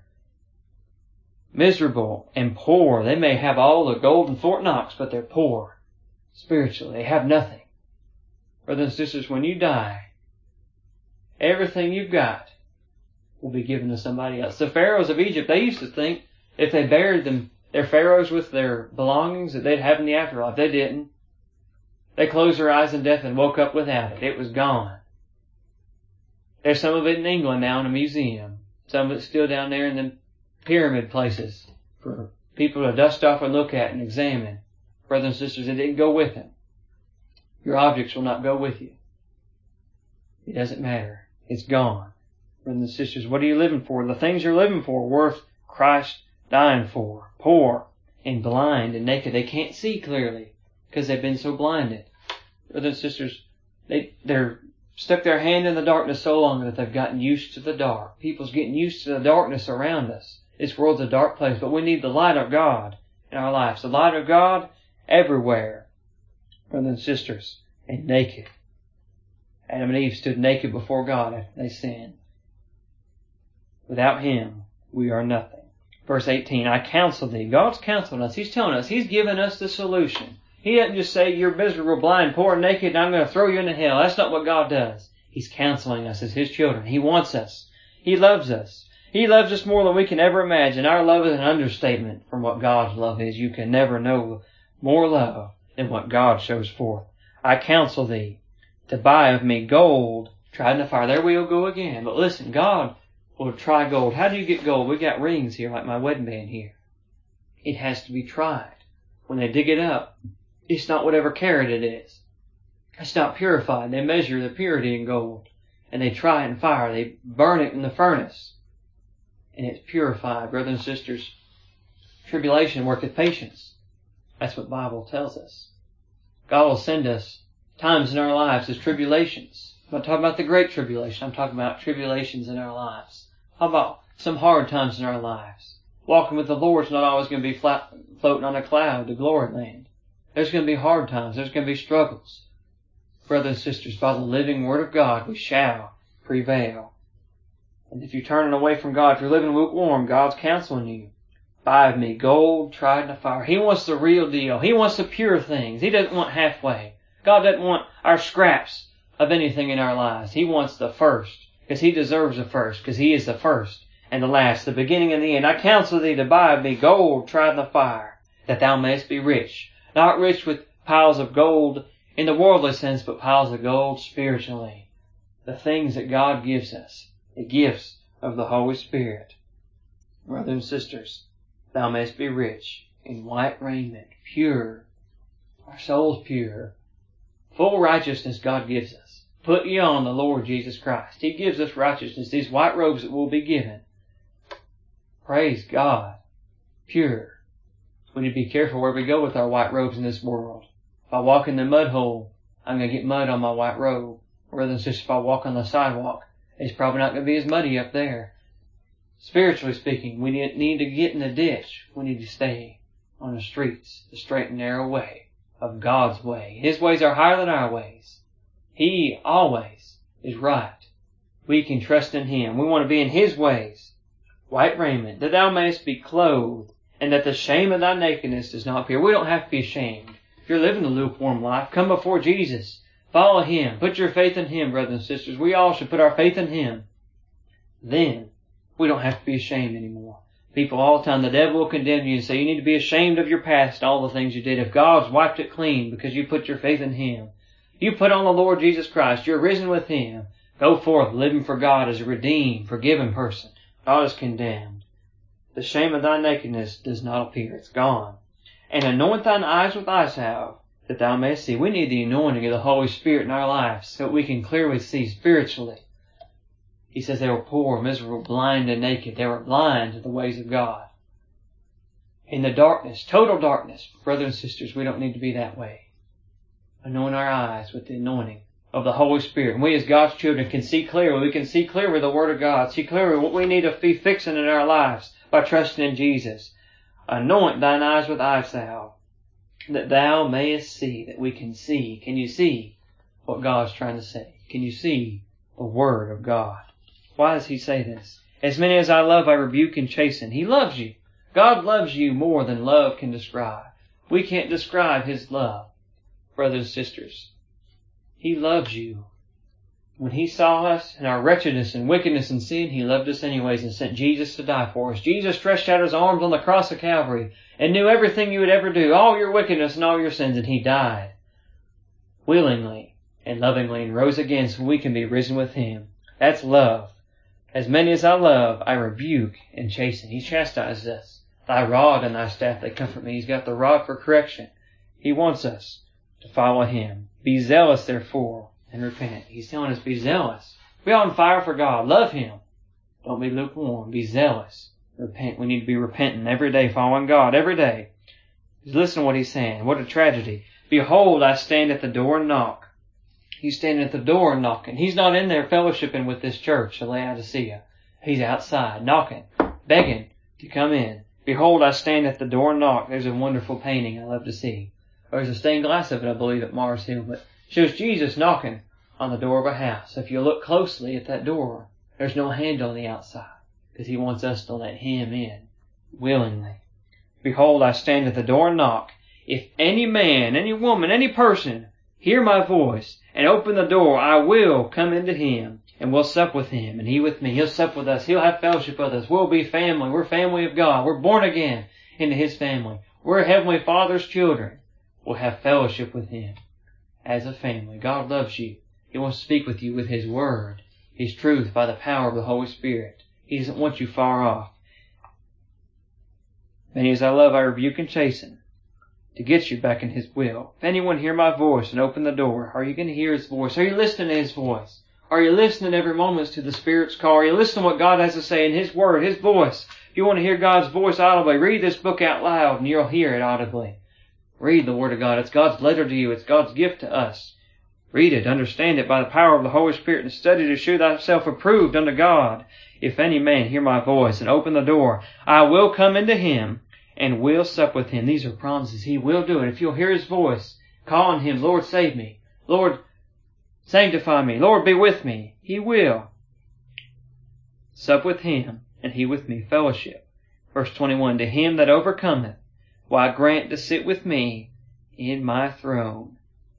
miserable and poor. They may have all the gold in Fort Knox, but they're poor spiritually. They have nothing. Brothers and sisters, when you die, everything you've got will be given to somebody else. The pharaohs of Egypt, they used to think if they buried their pharaohs with their belongings that they'd have in the afterlife. They didn't. They closed their eyes in death and woke up without it. It was gone. There's some of it in England now in a museum. Some of it's still down there in the pyramid places for people to dust off and look at and examine. Brothers and sisters, it didn't go with them. Your objects will not go with you. It doesn't matter. It's gone. Brothers and sisters, what are you living for? The things you're living for worth Christ dying for. Poor and blind and naked. They can't see clearly because they've been so blinded. Brothers and sisters, they're stuck their hand in the darkness so long that they've gotten used to the dark. People's getting used to the darkness around us. This world's a dark place, but we need the light of God in our lives. The light of God everywhere. Brothers and sisters, and naked. Adam and Eve stood naked before God after they sinned. Without Him, we are nothing. Verse 18, I counsel thee. God's counseling us. He's telling us. He's given us the solution. He doesn't just say, you're miserable, blind, poor, and naked, and I'm going to throw you into hell. That's not what God does. He's counseling us as His children. He wants us. He loves us. He loves us more than we can ever imagine. Our love is an understatement from what God's love is. You can never know more love than what God shows forth. I counsel thee to buy of me gold tried in the fire. There we'll go again. But listen, God will try gold. How do you get gold? We got rings here, like my wedding band here. It has to be tried. When they dig it up, it's not whatever carat it is. It's not purified. They measure the purity in gold. And they try it in fire. They burn it in the furnace. And it's purified. Brothers and sisters, tribulation worketh patience. That's what the Bible tells us. God will send us times in our lives as tribulations. I'm not talking about the great tribulation. I'm talking about tribulations in our lives. How about some hard times in our lives? Walking with the Lord's not always going to be floating on a cloud to glory land. There's going to be hard times. There's going to be struggles. Brothers and sisters, by the living Word of God, we shall prevail. And if you're turning away from God, if you're living lukewarm, God's counseling you. Buy of me gold tried in the fire. He wants the real deal. He wants the pure things. He doesn't want halfway. God doesn't want our scraps of anything in our lives. He wants the first, because He deserves the first, because He is the first and the last, the beginning and the end. I counsel thee to buy of me gold tried in the fire, that thou mayest be rich. Not rich with piles of gold in the worldly sense, but piles of gold spiritually. The things that God gives us, the gifts of the Holy Spirit. Brothers and sisters, thou mayest be rich in white raiment, pure, our souls pure, full righteousness God gives us. Put ye on the Lord Jesus Christ. He gives us righteousness, these white robes that will be given. Praise God. Pure. We need to be careful where we go with our white robes in this world. If I walk in the mud hole, I'm going to get mud on my white robe. Rather than just if I walk on the sidewalk, it's probably not going to be as muddy up there. Spiritually speaking, we need to get in the ditch. We need to stay on the streets, the straight and narrow way of God's way. His ways are higher than our ways. He always is right. We can trust in Him. We want to be in His ways. White raiment, that thou mayest be clothed, and that the shame of thy nakedness does not appear. We don't have to be ashamed. If you're living a lukewarm life, come before Jesus. Follow Him. Put your faith in Him, brothers and sisters. We all should put our faith in Him. Then we don't have to be ashamed anymore. People all the time, the devil will condemn you and say you need to be ashamed of your past, all the things you did. If God's wiped it clean because you put your faith in Him. You put on the Lord Jesus Christ. You're risen with Him. Go forth living for God as a redeemed, forgiven person. God is condemned. The shame of thy nakedness does not appear. It's gone. And anoint thine eyes with eye salve, that thou mayest see. We need the anointing of the Holy Spirit in our lives so that we can clearly see spiritually. He says they were poor, miserable, blind, and naked. They were blind to the ways of God. In the darkness, total darkness, brothers and sisters, we don't need to be that way. Anoint our eyes with the anointing of the Holy Spirit. And we as God's children can see clearly. We can see clearly the Word of God. See clearly what we need to be fixing in our lives by trusting in Jesus. Anoint thine eyes with eye salve, that thou mayest see, that we can see. Can you see what God's trying to say? Can you see the Word of God? Why does He say this? As many as I love, I rebuke and chasten. He loves you. God loves you more than love can describe. We can't describe His love, brothers and sisters. He loves you. When He saw us in our wretchedness and wickedness and sin, He loved us anyways and sent Jesus to die for us. Jesus stretched out His arms on the cross of Calvary and knew everything you would ever do, all your wickedness and all your sins, and He died willingly and lovingly and rose again so we can be risen with Him. That's love. As many as I love, I rebuke and chasten. He chastises us. Thy rod and thy staff, they comfort me. He's got the rod for correction. He wants us to follow Him. Be zealous, therefore, and repent. He's telling us, be zealous. Be on fire for God. Love Him. Don't be lukewarm. Be zealous. Repent. We need to be repentant every day, following God every day. Listen to what He's saying. What a tragedy. Behold, I stand at the door and knock. He's standing at the door and knocking. He's not in there fellowshipping with this church of Laodicea. He's outside, knocking, begging to come in. Behold, I stand at the door and knock. There's a wonderful painting I love to see. There's a stained glass of it, I believe, at Mars Hill, but it shows Jesus knocking on the door of a house. If you look closely at that door, there's no handle on the outside, because He wants us to let Him in willingly. Behold, I stand at the door and knock. If any man, any woman, any person hear my voice and open the door, I will come into him and we'll sup with him and he with me. He'll sup with us. He'll have fellowship with us. We'll be family. We're family of God. We're born again into His family. We're Heavenly Father's children. We'll have fellowship with Him as a family. God loves you. He wants to speak with you with His Word, His truth, by the power of the Holy Spirit. He doesn't want you far off. Many as I love, I rebuke and chasten, to get you back in His will. If anyone hear my voice and open the door, are you going to hear His voice? Are you listening to His voice? Are you listening every moment to the Spirit's call? Are you listening to what God has to say in His Word, His voice? If you want to hear God's voice audibly, read this book out loud and you'll hear it audibly. Read the Word of God. It's God's letter to you. It's God's gift to us. Read it, understand it by the power of the Holy Spirit, and study to show thyself approved unto God. If any man hear my voice and open the door, I will come into him and will sup with him. These are promises. He will do it. If you'll hear His voice, call on Him, Lord, save me. Lord, sanctify me. Lord, be with me. He will sup with Him and He with me. Fellowship. Verse 21, to him that overcometh, will I grant to sit with me in my throne,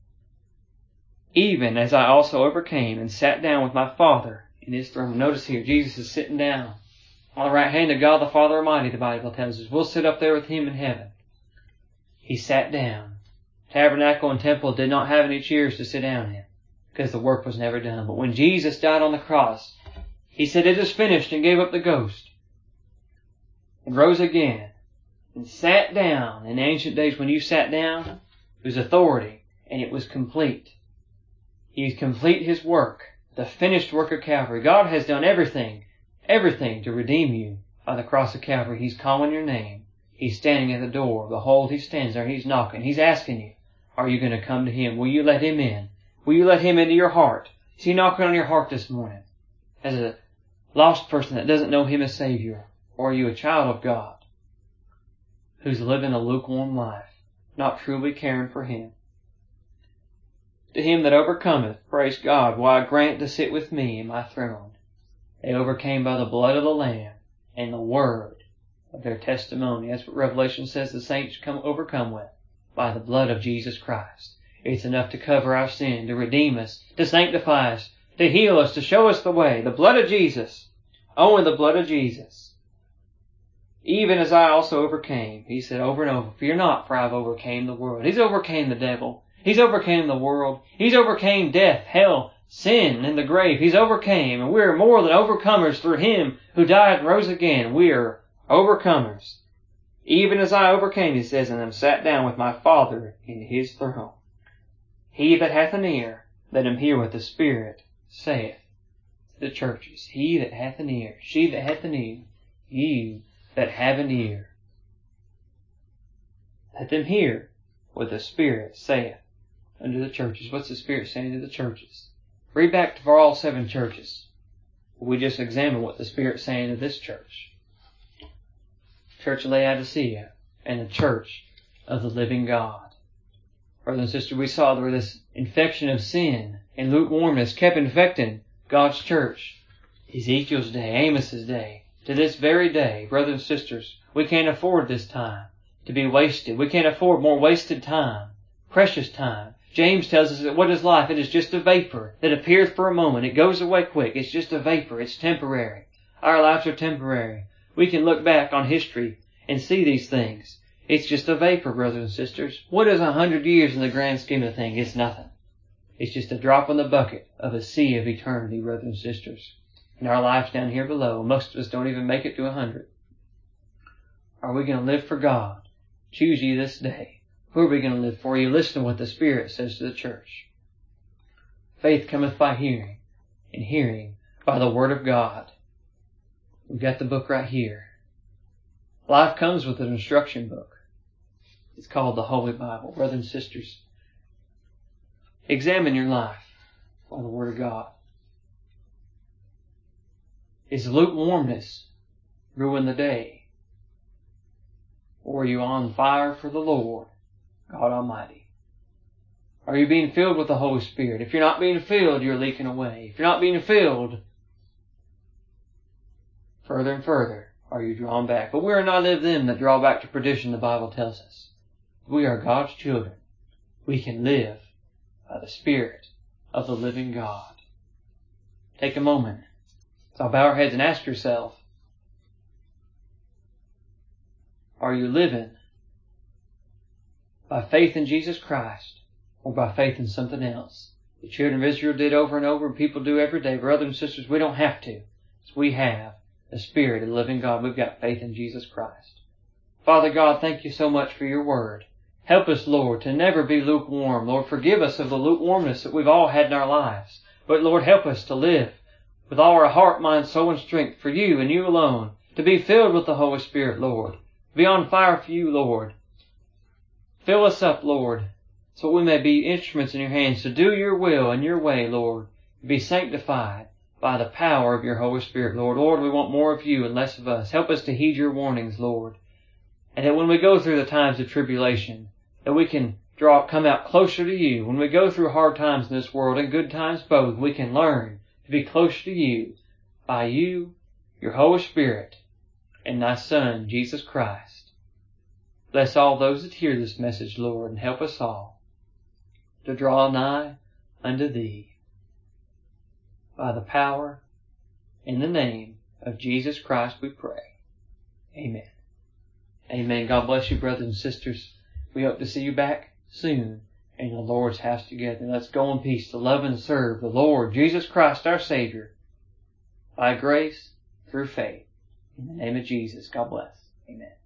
even as I also overcame and sat down with my Father in His throne. Notice here, Jesus is sitting down on the right hand of God the Father Almighty, the Bible tells us. We'll sit up there with Him in heaven. He sat down Tabernacle and temple did not have any chairs to sit down in, because the work was never done. But when Jesus died on the cross, He said, "It is finished," and gave up the ghost, and rose again, and sat down. In ancient days, when you sat down, it was authority, and it was complete. He's complete His work, the finished work of Calvary. God has done everything to redeem you by the cross of Calvary. He's calling your name. He's standing at the door. Behold, He stands there, and He's knocking. He's asking you, are you going to come to Him? Will you let Him in? Will you let Him into your heart? Is He knocking on your heart this morning? As a lost person that doesn't know Him as Savior, or are you a child of God who's living a lukewarm life, not truly caring for Him? To him that overcometh, praise God, will I grant to sit with me in my throne. They overcame by the blood of the Lamb and the word of their testimony. That's what Revelation says the saints overcome with, by the blood of Jesus Christ. It's enough to cover our sin, to redeem us, to sanctify us, to heal us, to show us the way. The blood of Jesus. Only the blood of Jesus. Even as I also overcame. He said over and over, fear not, for I've overcame the world. He's overcame the devil. He's overcame the world. He's overcame death, hell, sin, and the grave. He's overcame, and we're more than overcomers through Him who died and rose again. We're overcomers. Even as I overcame, He says, and am sat down with my Father in His throne. He that hath an ear, let him hear what the Spirit saith to the churches. He that hath an ear, she that hath an ear, you that have an ear, let them hear what the Spirit saith unto the churches. What's the Spirit saying to the churches? Read back to all 7 churches. We just examine what the Spirit's saying to this church. Church of Laodicea and the church of the living God. Brothers and sisters, we saw where this infection of sin and lukewarmness kept infecting God's church. Ezekiel's day, Amos's day, to this very day, brothers and sisters, we can't afford this time to be wasted. We can't afford more wasted time, precious time. James tells us that what is life? It is just a vapor that appears for a moment. It goes away quick. It's just a vapor. It's temporary. Our lives are temporary. We can look back on history and see these things. It's just a vapor, brothers and sisters. What is 100 years in the grand scheme of things? It's nothing. It's just a drop in the bucket of a sea of eternity, brothers and sisters. And our lives down here below, most of us don't even make it to 100. Are we going to live for God? Choose ye this day. Who are we going to live for? You listen to what the Spirit says to the church. Faith cometh by hearing, and hearing by the Word of God. We've got the book right here. Life comes with an instruction book. It's called the Holy Bible. Brothers and sisters, examine your life by the Word of God. Is lukewarmness ruin the day? Or are you on fire for the Lord, God Almighty? Are you being filled with the Holy Spirit? If you're not being filled, you're leaking away. If you're not being filled, further and further are you drawn back. But we are not of them that draw back to perdition, the Bible tells us. We are God's children. We can live by the Spirit of the living God. Take a moment. So bow our heads and ask yourself, are you living by faith in Jesus Christ or by faith in something else? The children of Israel did over and over, and people do every day. Brothers and sisters, we don't have to. We have the Spirit of the living God. We've got faith in Jesus Christ. Father God, thank you so much for your word. Help us, Lord, to never be lukewarm. Lord, forgive us of the lukewarmness that we've all had in our lives. But Lord, help us to live with all our heart, mind, soul, and strength for you and you alone. To be filled with the Holy Spirit, Lord. Be on fire for you, Lord. Fill us up, Lord, so we may be instruments in your hands to do your will and your way, Lord. Be sanctified by the power of your Holy Spirit, Lord. Lord, we want more of you and less of us. Help us to heed your warnings, Lord. And that when we go through the times of tribulation, that we can come out closer to you. When we go through hard times in this world and good times both, we can learn to be closer to you by you, your Holy Spirit, and thy Son, Jesus Christ. Bless all those that hear this message, Lord, and help us all to draw nigh unto thee by the power in the name of Jesus Christ we pray. Amen. Amen. God bless you, brothers and sisters. We hope to see you back soon in the Lord's house together. Let's go in peace to love and serve the Lord Jesus Christ, our Savior, by grace, through faith. In the name of Jesus, God bless. Amen.